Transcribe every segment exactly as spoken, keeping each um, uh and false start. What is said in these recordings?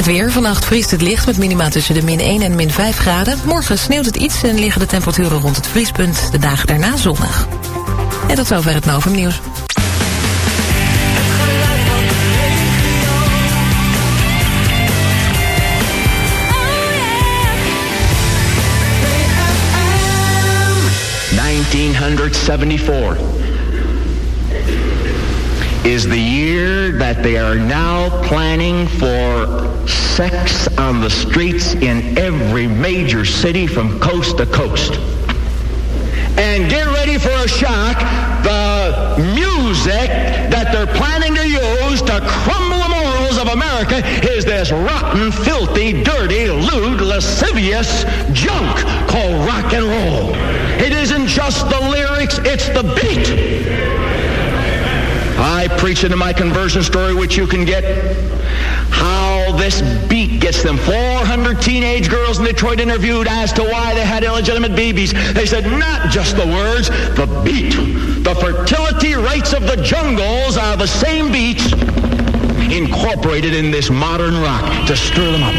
weer. Vannacht vriest het licht met minima tussen de min één en min vijf graden. Morgen sneeuwt het iets en liggen de temperaturen rond het vriespunt. De dagen daarna zonnig. En tot zover het Novum Nieuws. nineteen seventy-four is the year that they are now planning for sex on the streets in every major city from coast to coast. And get ready for a shock. The music that they're planning to use to crumble the morals of America is this rotten, filthy, dirty, lewd, lascivious junk called rock and roll. It isn't just the lyrics, it's the beat. I preach into my conversion story, which you can get, how this beat gets them. four hundred teenage girls in Detroit interviewed as to why they had illegitimate babies. They said not just the words, the beat. The fertility rates of the jungles are the same beats incorporated in this modern rock to stir them up.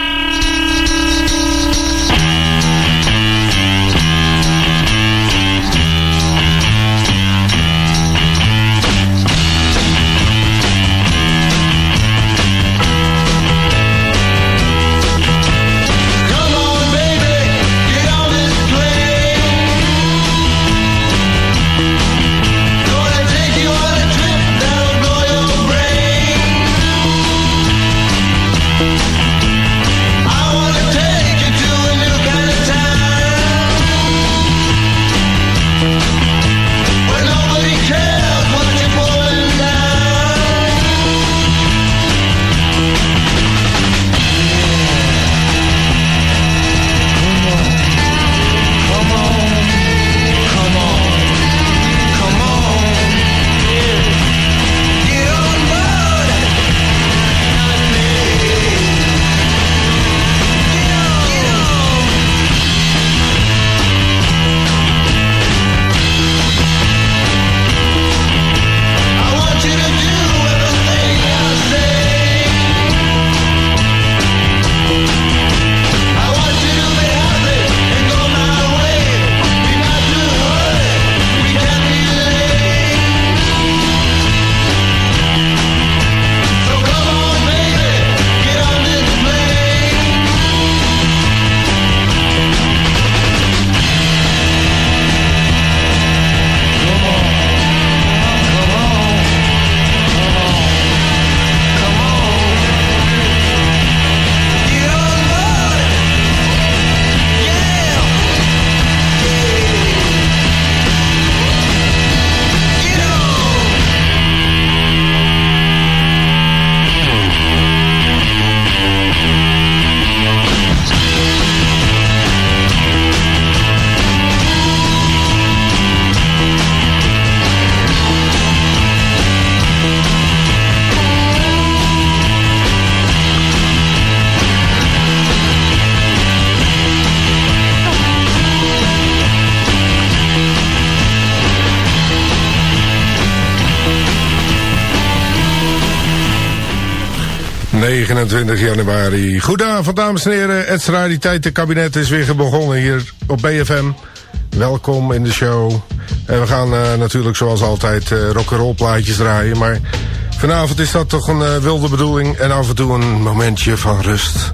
negenentwintig januari. Goedenavond, dames en heren. Het Rariteitenkabinet is weer begonnen hier op B F M. Welkom in de show. En we gaan uh, natuurlijk zoals altijd uh, rock'n'roll plaatjes draaien. Maar vanavond is dat toch een uh, wilde bedoeling. En af en toe een momentje van rust.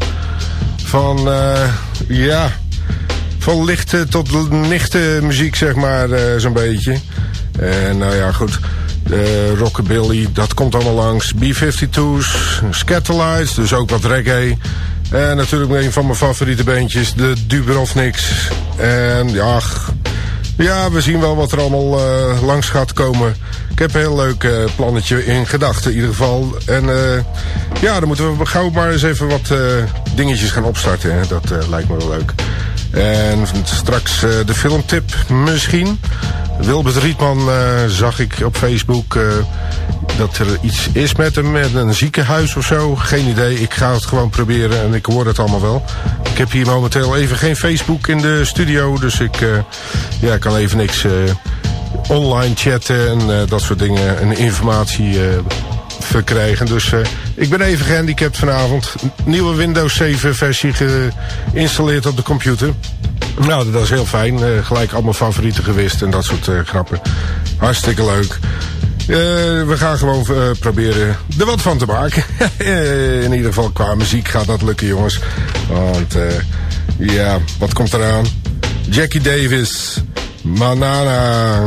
Van, uh, ja... Van lichte tot nichte muziek, zeg maar, uh, zo'n beetje. En nou ja, goed... Uh, rockabilly, dat komt allemaal langs. B vijfentwintig's, Scatterlights, dus ook wat reggae. En natuurlijk een van mijn favoriete bandjes, de Dubrovniks. En ja, ja, we zien wel wat er allemaal uh, langs gaat komen. Ik heb een heel leuk uh, plannetje in gedachten in ieder geval. En uh, ja, dan moeten we gauw maar eens even wat uh, dingetjes gaan opstarten. Hè. Dat uh, lijkt me wel leuk. En straks uh, de filmtip misschien. Wilbert Rietman uh, zag ik op Facebook uh, dat er iets is met hem, met een ziekenhuis of zo. Geen idee, ik ga het gewoon proberen en ik hoor het allemaal wel. Ik heb hier momenteel even geen Facebook in de studio, dus ik uh, ja, kan even niks uh, online chatten en uh, dat soort dingen en informatie uh, verkrijgen. Dus uh, ik ben even gehandicapt vanavond. Nieuwe Windows zeven versie geïnstalleerd op de computer. Nou, dat is heel fijn. Uh, gelijk allemaal favorieten gewist en dat soort uh, grappen. Hartstikke leuk. Uh, we gaan gewoon uh, proberen er wat van te maken. In ieder geval qua muziek gaat dat lukken, jongens. Want uh, ja, wat komt eraan? Jackie Davis, Manana.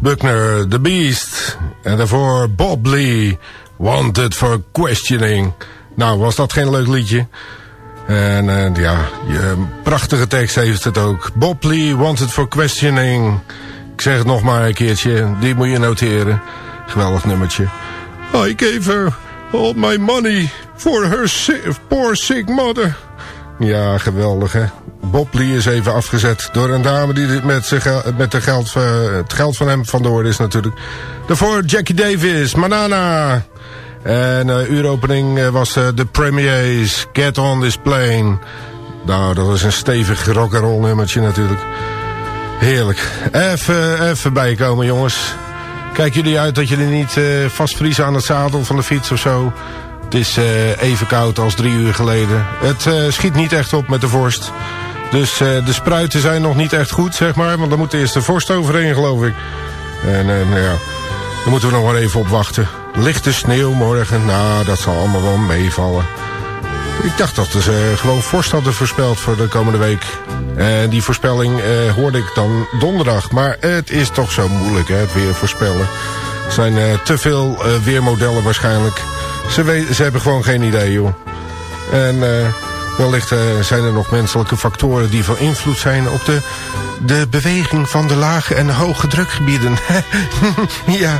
Buckner, The Beast. En daarvoor Bob Lee, Wanted for Questioning. Nou, was dat geen leuk liedje? En uh, ja, je, prachtige tekst heeft het ook. Bob Lee, Wanted for Questioning. Ik zeg het nog maar een keertje, die moet je noteren. Geweldig nummertje. I gave her all my money for her sick, poor sick mother. Ja, geweldig hè. Bob Lee is even afgezet door een dame die met, zijn, met de geld, uh, het geld van hem vandoor is natuurlijk. Daarvoor Jackie Davis, Manana. En uh, uuropening uh, was uh, de Premiers, Get on This Plane. Nou, dat was een stevig rock'n'roll nummertje natuurlijk. Heerlijk. Even, even bijkomen jongens. Kijk jullie uit dat jullie niet uh, vastvriezen aan het zadel van de fiets of zo. Het is uh, even koud als drie uur geleden. Het uh, schiet niet echt op met de vorst. Dus uh, de spruiten zijn nog niet echt goed, zeg maar. Want dan moet eerst de vorst overheen, geloof ik. En uh, nou ja, daar moeten we nog maar even op wachten. Lichte sneeuw morgen, nou, dat zal allemaal wel meevallen. Ik dacht dat ze uh, gewoon vorst hadden voorspeld voor de komende week. En die voorspelling uh, hoorde ik dan donderdag. Maar het is toch zo moeilijk, hè, het weer voorspellen. Er zijn uh, te veel uh, weermodellen waarschijnlijk. Ze, we- ze hebben gewoon geen idee, joh. En uh, wellicht uh, zijn er nog menselijke factoren die van invloed zijn op de, de beweging van de lage en de hoge drukgebieden. Ja...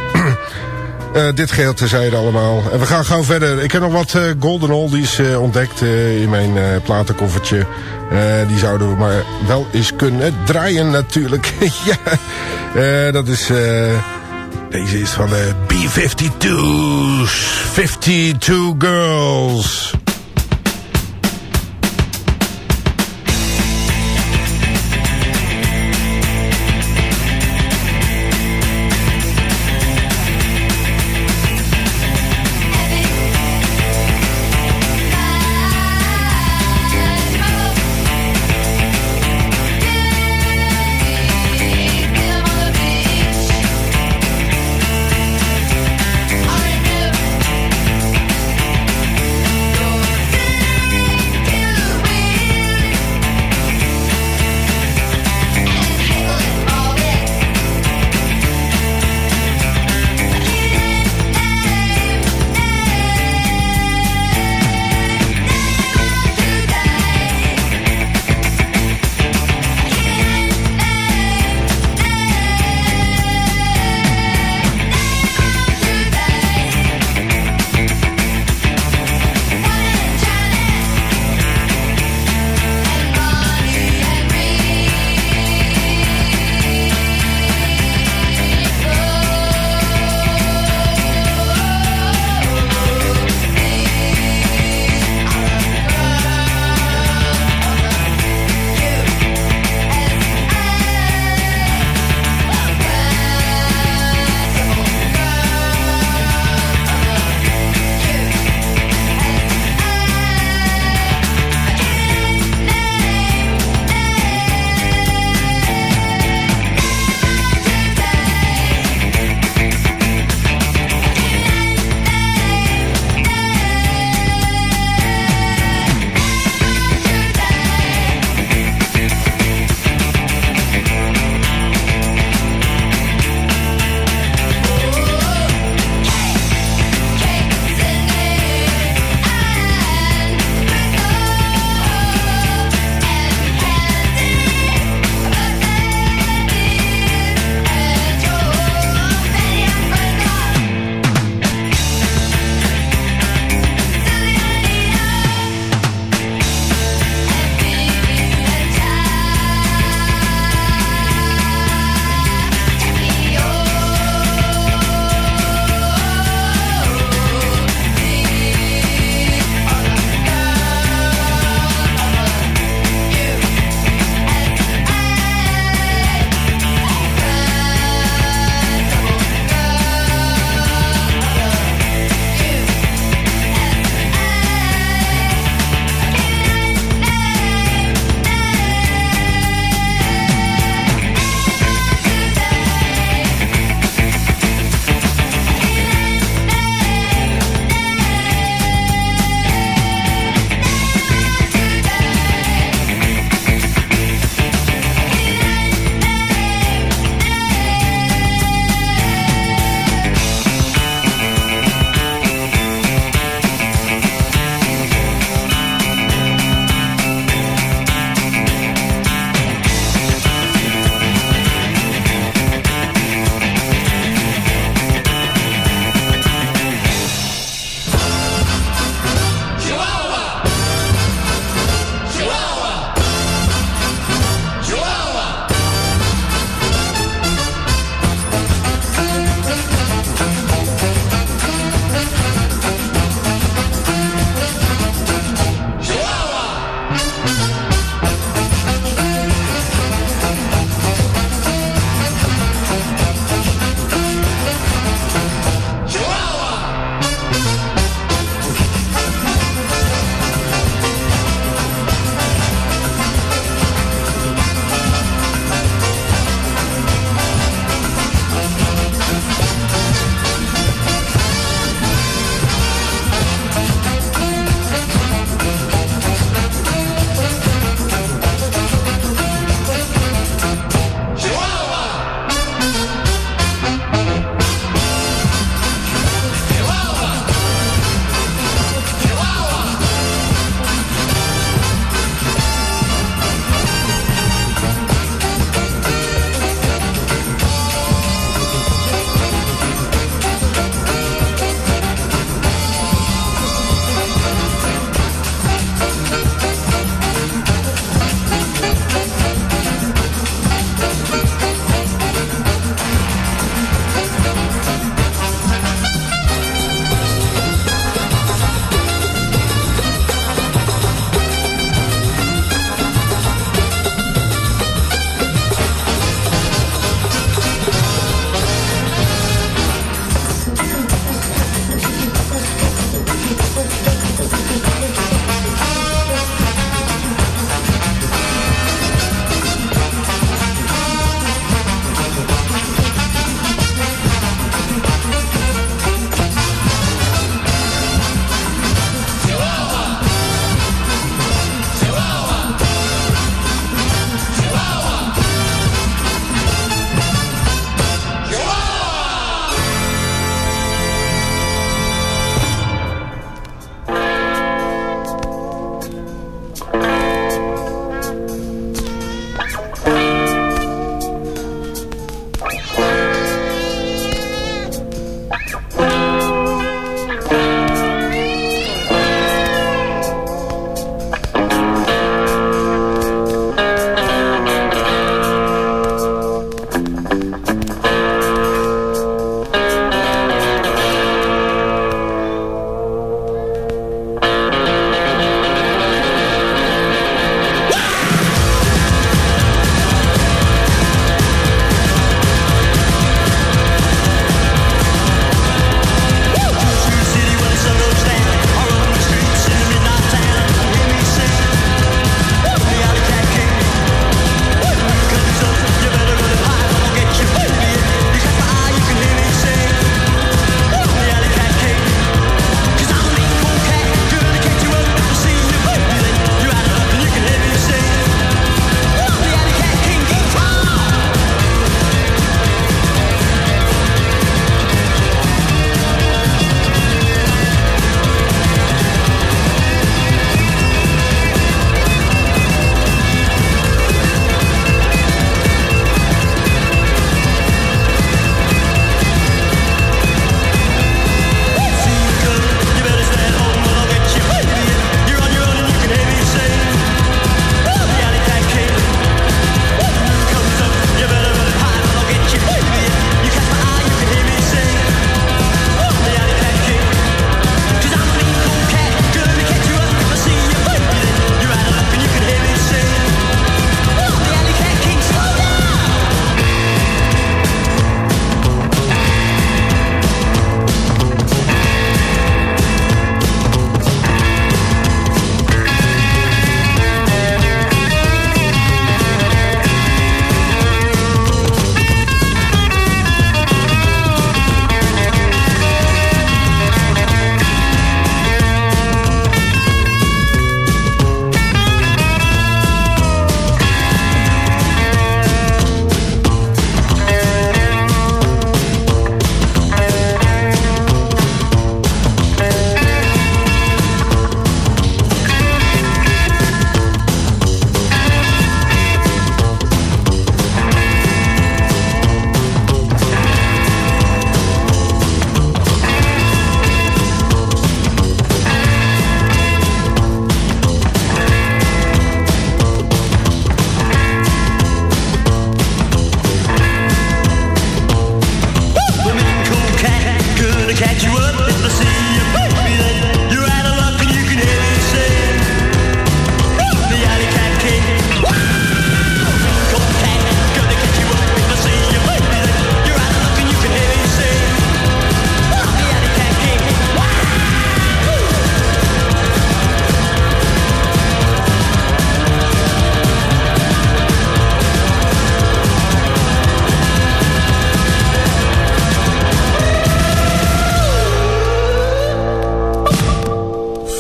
Uh, dit geheel terzijde allemaal. En we gaan gewoon verder. Ik heb nog wat uh, golden oldies uh, ontdekt uh, in mijn uh, platenkoffertje. Uh, die zouden we maar wel eens kunnen draaien natuurlijk. Ja, uh, dat is... Uh, deze is van de B fifty-two's. fifty-two Girls. You're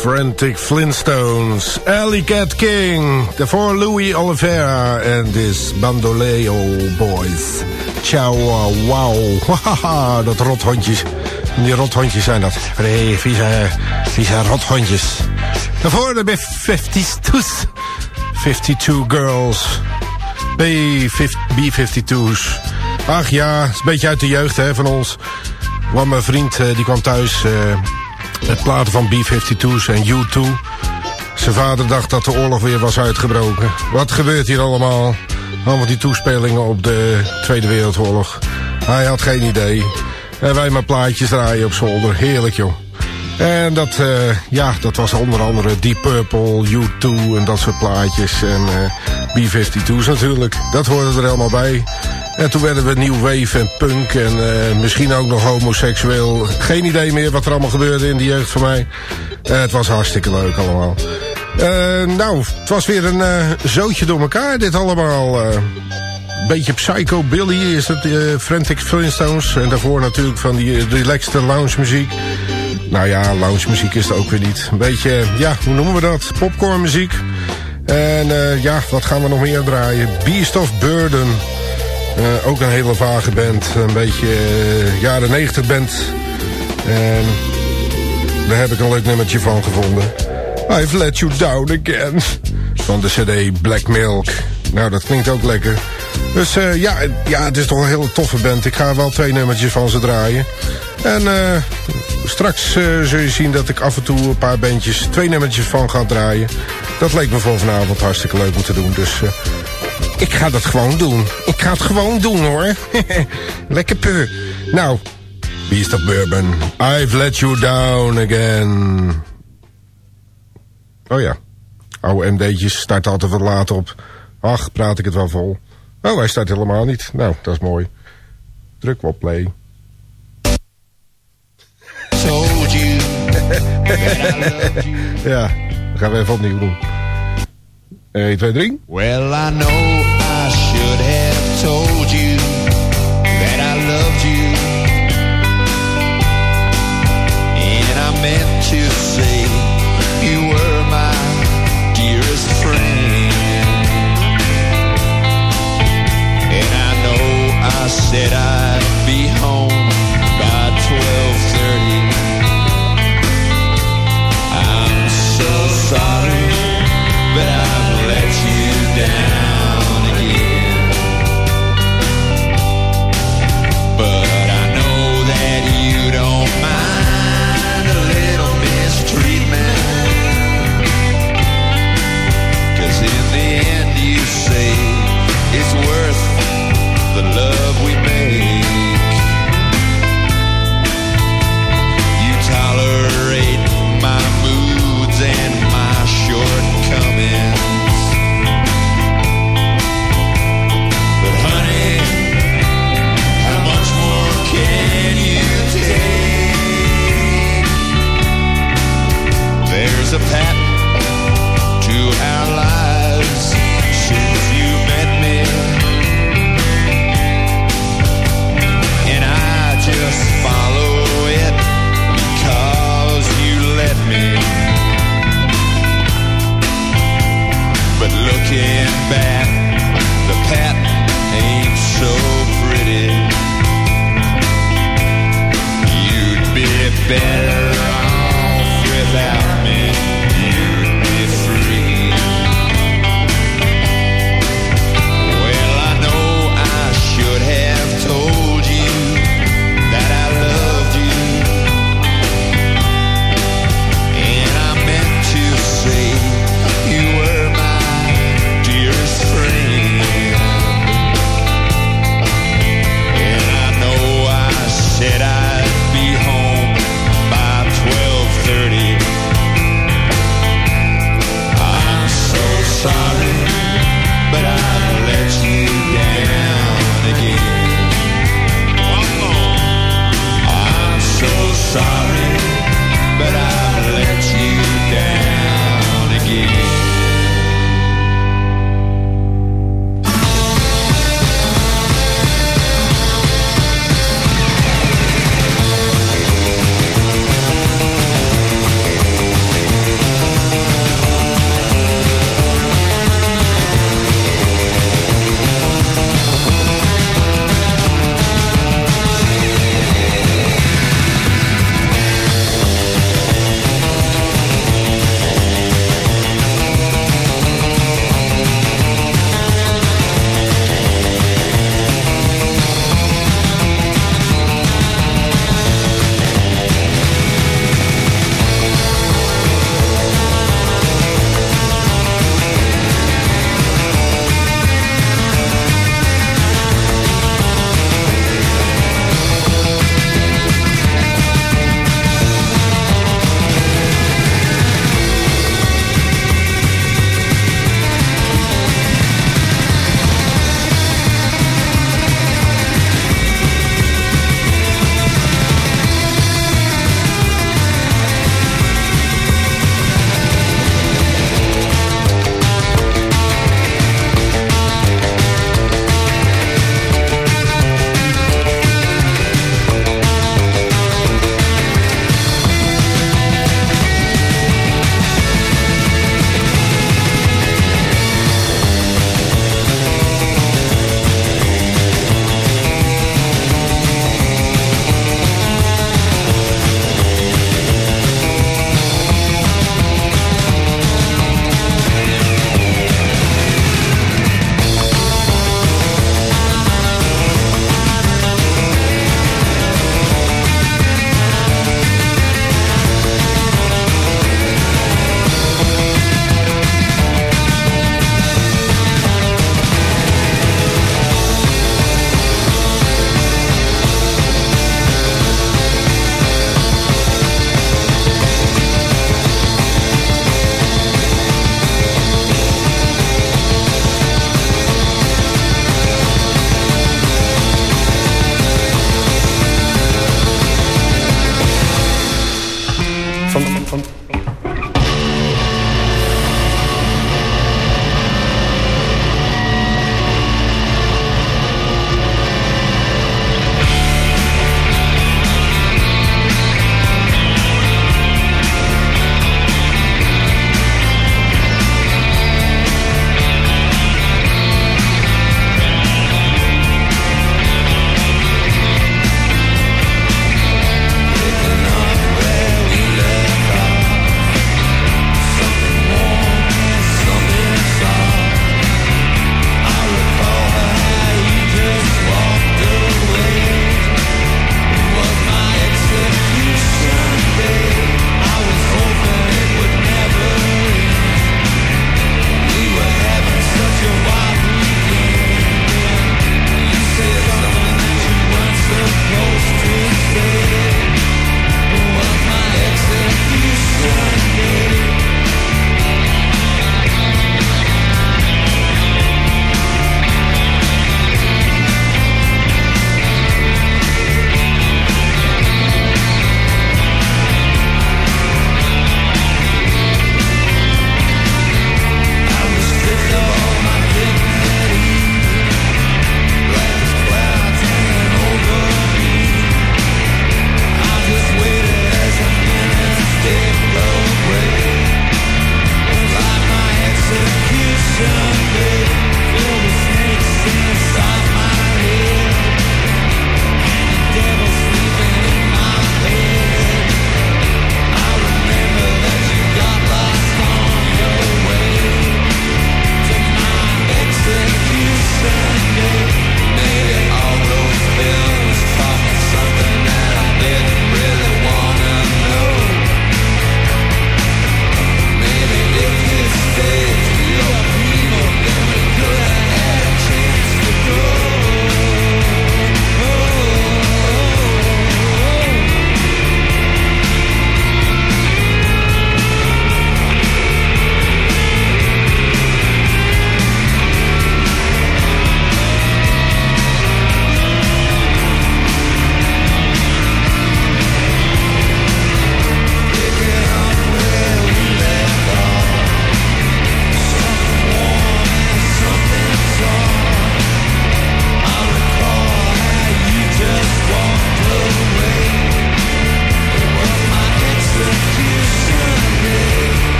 Frantic Flintstones, Alley Cat King, daarvoor Louis Oliveira en this Bandoleo Boys. Ciao, wow, haha, dat rothondjes. Die rothondjes zijn dat. Nee, vieze, vieze rothondjes. Daarvoor de B vijfentwintig, vijfentwintig Girls, B vijfentwintig's. Ach ja, het is een beetje uit de jeugd hè, van ons. Want mijn vriend die kwam thuis uh, met platen van B vijfentwintig's en U twee. Zijn vader dacht dat de oorlog weer was uitgebroken. Wat gebeurt hier allemaal? Allemaal die toespelingen op de Tweede Wereldoorlog. Hij had geen idee. En wij maar plaatjes draaien op zolder. Heerlijk joh. En dat, uh, ja, dat was onder andere Deep Purple, U twee en dat soort plaatjes. En uh, B vijfentwintig's natuurlijk. Dat hoorde er helemaal bij. En toen werden we New Wave en punk en uh, misschien ook nog homoseksueel. Geen idee meer wat er allemaal gebeurde in de jeugd van mij. Uh, het was hartstikke leuk allemaal. Uh, nou, het was weer een uh, zootje door elkaar dit allemaal. Een uh, beetje Psychobilly is het, uh, Frantic Flintstones. En daarvoor natuurlijk van die uh, relaxte lounge muziek. Nou ja, lounge muziek is het ook weer niet. Een beetje, ja, hoe noemen we dat? Popcorn muziek. En uh, ja, wat gaan we nog meer draaien? Beast of Burden. Uh, ook een hele vage band. Een beetje uh, jaren negentig band. En daar heb ik een leuk nummertje van gevonden. I've let you down again. Van de cd Black Milk. Nou, dat klinkt ook lekker. Dus uh, ja, ja, het is toch een hele toffe band. Ik ga wel twee nummertjes van ze draaien. En uh, straks uh, zul je zien dat ik af en toe een paar bandjes, twee nummertjes van ga draaien. Dat leek me voor vanavond hartstikke leuk om te doen. Dus uh, ik ga dat gewoon doen. Ik ga het gewoon doen hoor. Lekker puur. Nou, Beast of Bourbon. I've let you down again. Oh ja. Oude M D'tjes start altijd wat laat op. Ach, praat ik het wel vol. Oh, hij start helemaal niet. Nou, dat is mooi. Druk op play. Told you that I loved you. Ja, dat gaan we even opnieuw doen. één, twee, drie. Well, I know I should have told you that I loved you. And I meant to say you were my dearest friend. And I know I said I'd be home by twelve thirty. I'm so sorry, but I've let you down again. But I know that you don't mind a little mistreatment. 'Cause in the end you say it's worth the love we make. You tolerate my moods and my shortcomings. But honey, how much more can you take? There's a pattern to our lives since you met me. And I just follow it because you let me. But looking back, the pattern ain't so pretty. You'd be better off without me. You'd be free. Well, I know I should have told you that I loved you. And I meant to say you were my dearest friend. And I know I said I'd be home by twelve thirty. I'm so sorry, but I've let you down again. One more. I'm so sorry, but I've let you down again.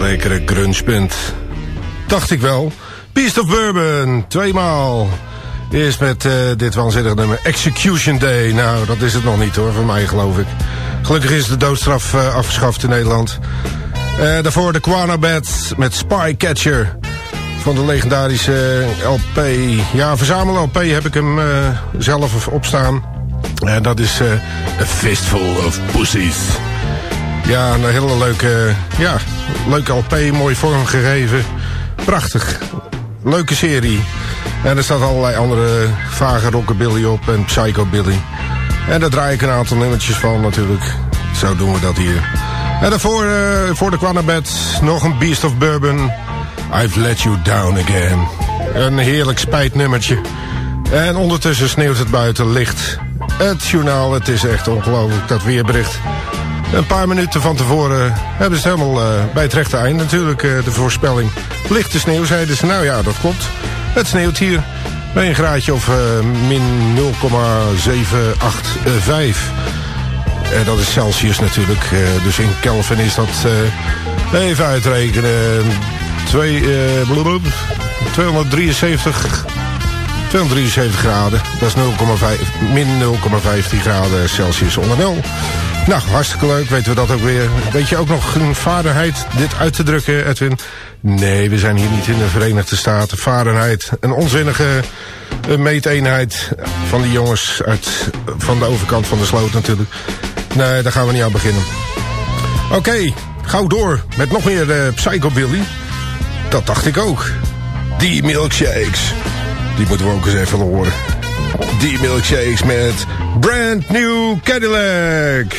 Lekkere grunge-punt. Dacht ik wel. Beast of Bourbon, tweemaal. Eerst met uh, dit waanzinnige nummer Execution Day. Nou, dat is het nog niet hoor, van mij geloof ik. Gelukkig is de doodstraf uh, afgeschaft in Nederland. Uh, daarvoor de Quanabet met Spycatcher. Van de legendarische L P. Ja, verzamel-L P heb ik hem uh, zelf opstaan. En uh, dat is uh, A Fistful of Pussies. Ja, een hele leuke, ja, leuke L P, mooi vormgegeven. Prachtig. Leuke serie. En er staat allerlei andere vage rockabilly op en psychobilly. En daar draai ik een aantal nummertjes van natuurlijk. Zo doen we dat hier. En daarvoor, uh, voor de Quanabet, nog een Beast of Bourbon. I've let you down again. Een heerlijk spijtnummertje. En ondertussen sneeuwt het buiten licht. Het journaal, het is echt ongelooflijk, dat weerbericht. Een paar minuten van tevoren hebben ze het helemaal uh, bij het rechte eind natuurlijk, uh, de voorspelling. Lichte sneeuw, zeiden ze. Nou ja, dat klopt. Het sneeuwt hier bij een graadje of uh, min nul komma zeven acht vijf. Uh, dat is Celsius natuurlijk. Uh, dus in Kelvin is dat, uh, even uitrekenen, twee, uh, blablabla, tweehonderddrieënzeventig, tweehonderddrieënzeventig graden. Dat is nul komma vijf, min nul komma vijftien graden Celsius onder nul. Nou, hartstikke leuk, weten we dat ook weer. Weet je ook nog een Fahrenheit dit uit te drukken, Edwin? Nee, we zijn hier niet in de Verenigde Staten. Fahrenheit, een onzinnige meeteenheid van die jongens uit, van de overkant van de sloot natuurlijk. Nee, daar gaan we niet aan beginnen. Oké, okay, gauw door met nog meer uh, Psychobilly. Dat dacht ik ook. Die milkshakes. Die moeten we ook eens even horen. Die milkshakes met Brand New Cadillac.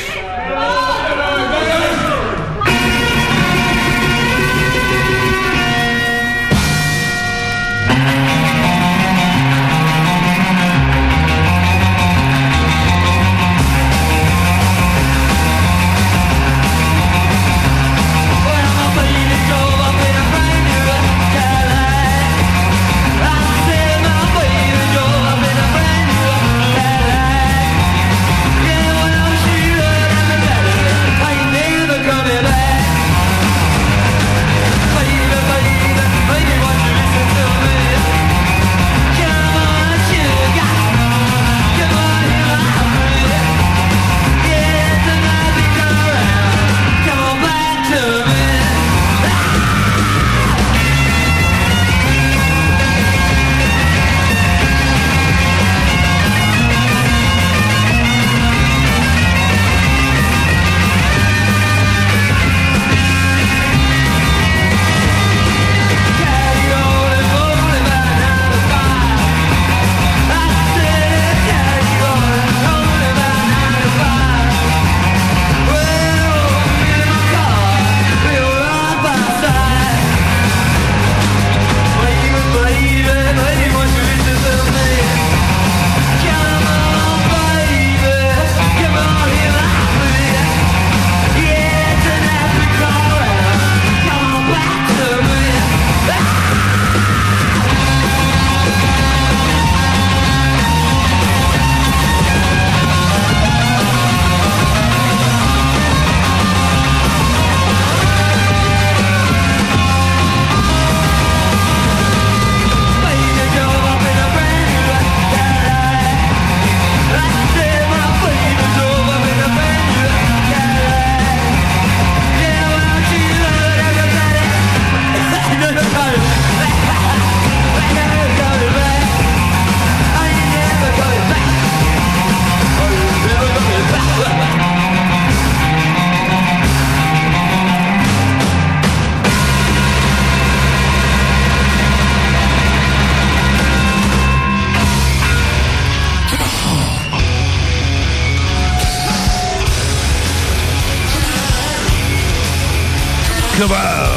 Kebab.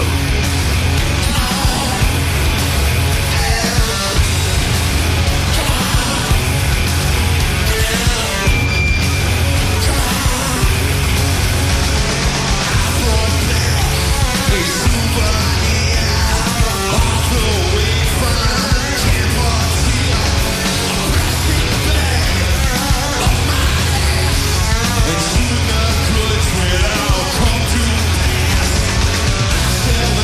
Well,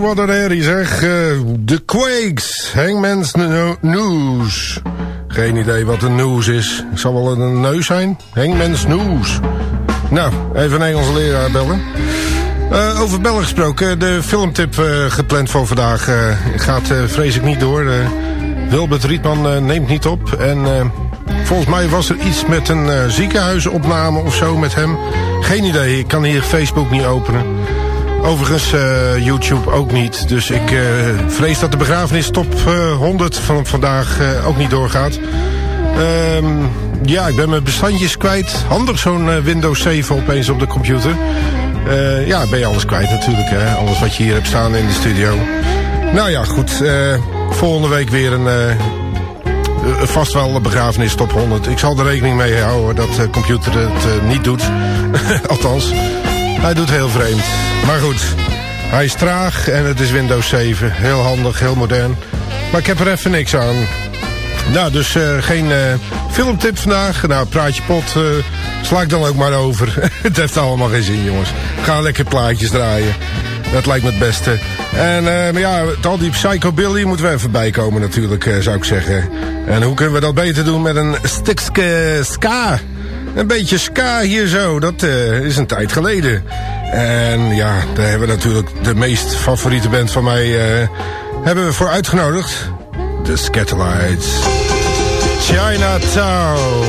wat een herrie zeg. De uh, Quakes, Hangman's News. Geen idee wat een news is. Het zal wel een neus zijn. Hangman's News. Nou, even een Engelse leraar bellen. Uh, over bellen gesproken. De filmtip uh, gepland voor vandaag uh, gaat uh, vrees ik niet door. Uh, Wilbert Rietman uh, neemt niet op. En uh, volgens mij was er iets met een uh, ziekenhuisopname of zo met hem. Geen idee, ik kan hier Facebook niet openen. Overigens uh, YouTube ook niet. Dus ik uh, vrees dat de begrafenis top uh, honderd van vandaag uh, ook niet doorgaat. Um, ja, ik ben mijn bestandjes kwijt. Handig zo'n uh, Windows zeven opeens op de computer. Uh, ja, ben je alles kwijt natuurlijk. Hè? Alles wat je hier hebt staan in de studio. Nou ja, goed. Uh, volgende week weer een... Uh, vast wel een begrafenis top honderd. Ik zal er rekening mee houden dat de computer het uh, niet doet. Althans, hij doet heel vreemd. Maar goed, hij is traag en het is Windows zeven. Heel handig, heel modern. Maar ik heb er even niks aan. Nou, dus uh, geen uh, filmtip vandaag. Nou, praatje pot, uh, sla ik dan ook maar over. Het heeft allemaal geen zin, jongens. Ga lekker plaatjes draaien. Dat lijkt me het beste. En uh, maar ja, al die Psychobilly moeten we even bijkomen natuurlijk, uh, zou ik zeggen. En hoe kunnen we dat beter doen met een stukje ska? Een beetje ska hier zo, dat uh, is een tijd geleden. En ja, daar hebben we natuurlijk de meest favoriete band van mij uh, hebben we voor uitgenodigd. De Scatterlights. Chinatown.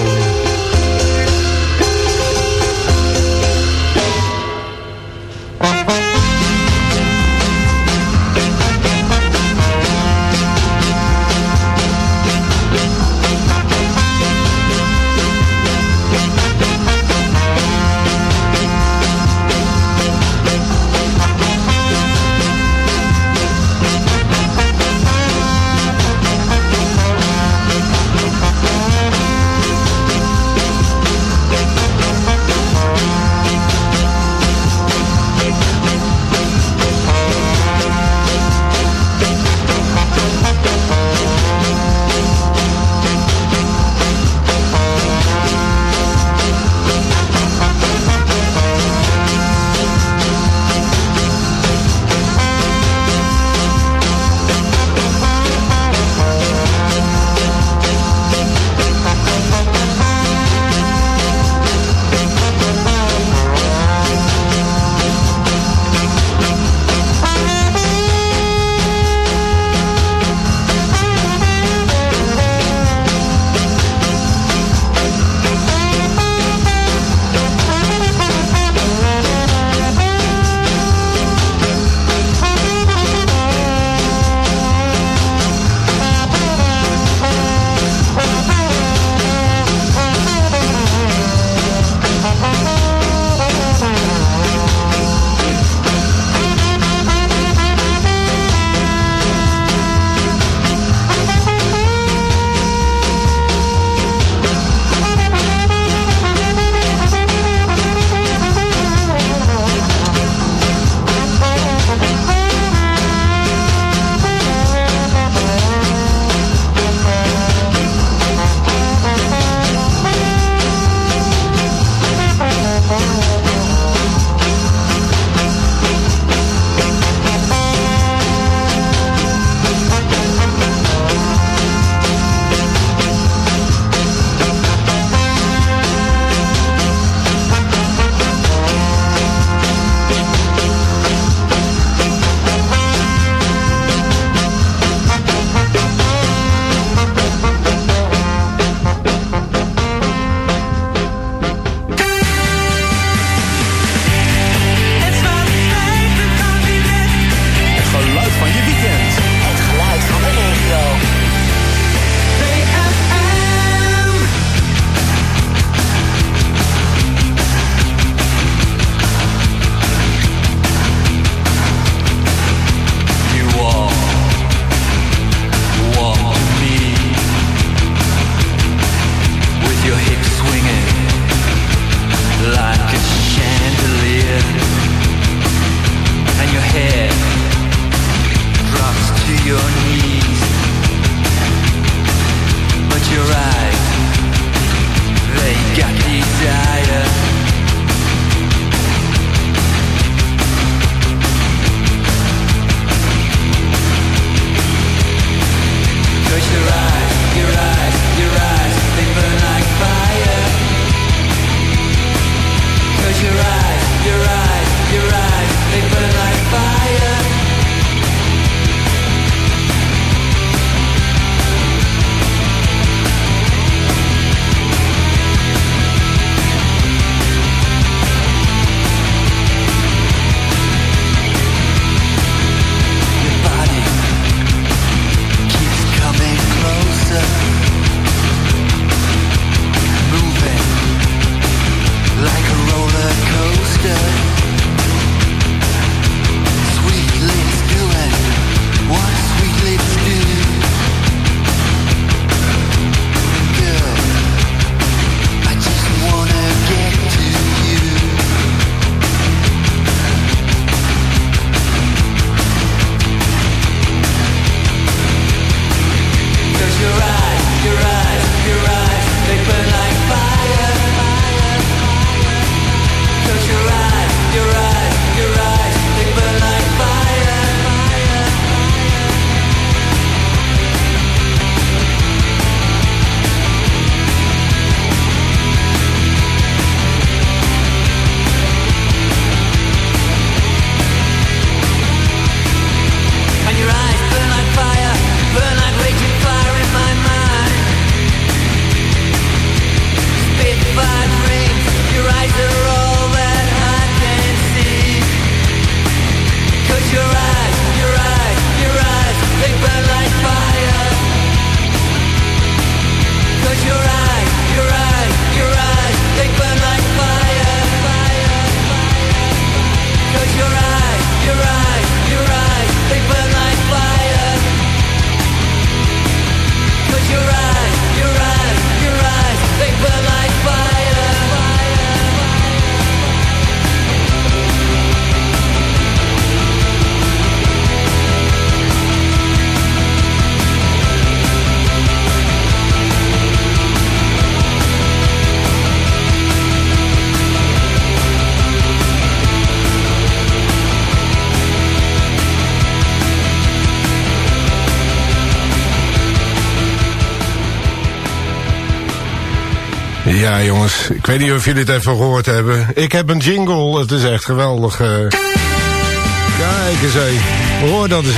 Ja, jongens, ik weet niet of jullie het even gehoord hebben. Ik heb een jingle, het is echt geweldig. Uh... Kijk eens, hé. Hoor dat eens.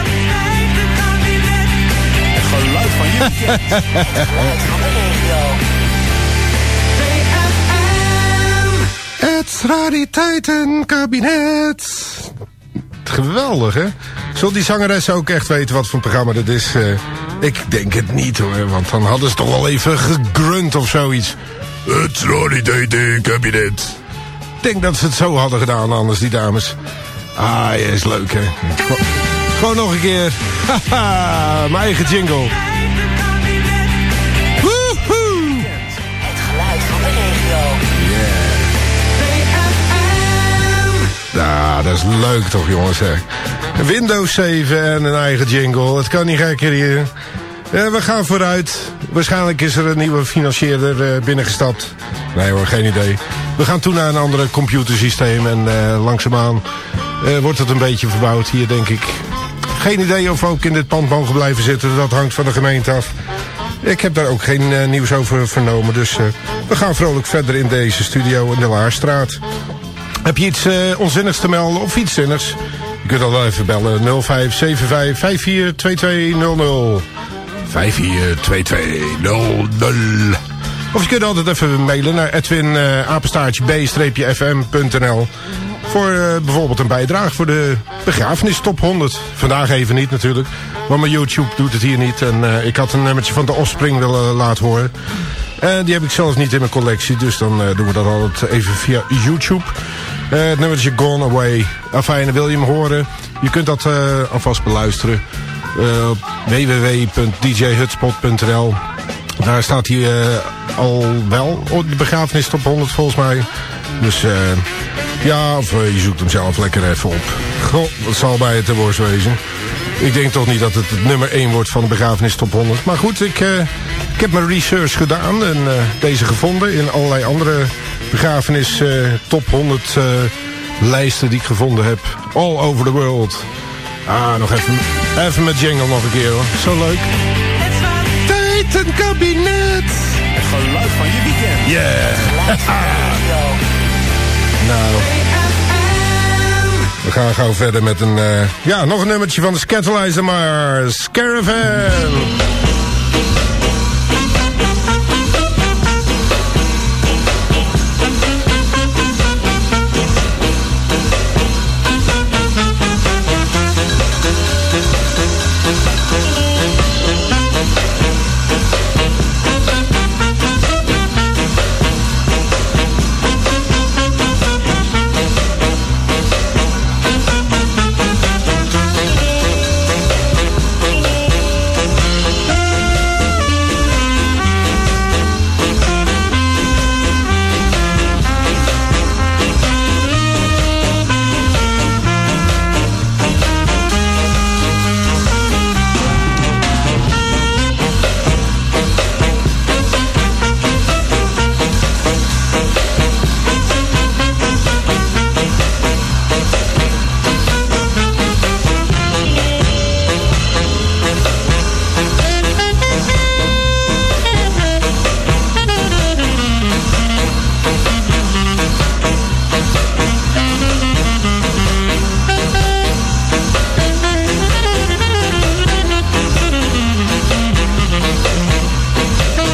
Het geluid van je Het Rariteitenkabinet. Geweldig, hè? Zal die zangeres ook echt weten wat voor een programma dat is? Uh, ik denk het niet, hoor. Want dan hadden ze toch wel even gegrunt of zoiets. Het Rariteitenkabinet. Ik denk dat ze het zo hadden gedaan, anders die dames. Ah, ja, is leuk, hè? Gewoon, gewoon nog een keer. Haha, mijn eigen jingle. Woehoe! Het geluid van de regio. Ja, dat is leuk toch, jongens, hè. Windows zeven en een eigen jingle. Het kan niet gekker hier. Ja, we gaan vooruit. Waarschijnlijk is er een nieuwe financierder uh, binnengestapt. Nee hoor, geen idee. We gaan toen naar een andere computersysteem. En uh, langzaamaan uh, wordt het een beetje verbouwd hier, denk ik. Geen idee of we ook in dit pand mogen blijven zitten. Dat hangt van de gemeente af. Ik heb daar ook geen uh, nieuws over vernomen. Dus uh, we gaan vrolijk verder in deze studio in de Laarstraat. Heb je iets uh, onzinnigs te melden of iets zinnigs? Je kunt al wel even bellen. nul vijf zeven vijf vijf vier twee twee nul nul. vijf vier twee twee nul nul. Of je kunt altijd even mailen naar Edwin uh, apenstaartje b f m punt n l. Voor uh, bijvoorbeeld een bijdrage voor de begrafenis top honderd. Vandaag even niet natuurlijk. Want mijn YouTube doet het hier niet. En uh, ik had een nummertje van de Offspring willen uh, laten horen. En die heb ik zelf niet in mijn collectie. Dus dan uh, doen we dat altijd even via YouTube. Uh, het nummertje Gone Away. Afijn, wil je hem horen? Je kunt dat uh, alvast beluisteren. Uh, op w w w punt d j hutspot punt n l. Daar staat hij uh, al wel. Oh, de begrafenis top honderd volgens mij. Dus uh, ja, of uh, je zoekt hem zelf lekker even op. Goh, dat zal bij het te worst wezen. Ik denk toch niet dat het het nummer één wordt van de begrafenis top honderd. Maar goed, ik, uh, ik heb mijn research gedaan en uh, deze gevonden in allerlei andere begrafenis uh, top honderd uh, lijsten die ik gevonden heb. All over the world. Ah, nog even, even met jingle nog een keer, hoor. Zo leuk. Rariteitenkabinet. Het geluid van je weekend. Yeah. Nou, we gaan gauw verder met een, uh, ja, nog een nummertje van de Scatolizer Mars. Caravan.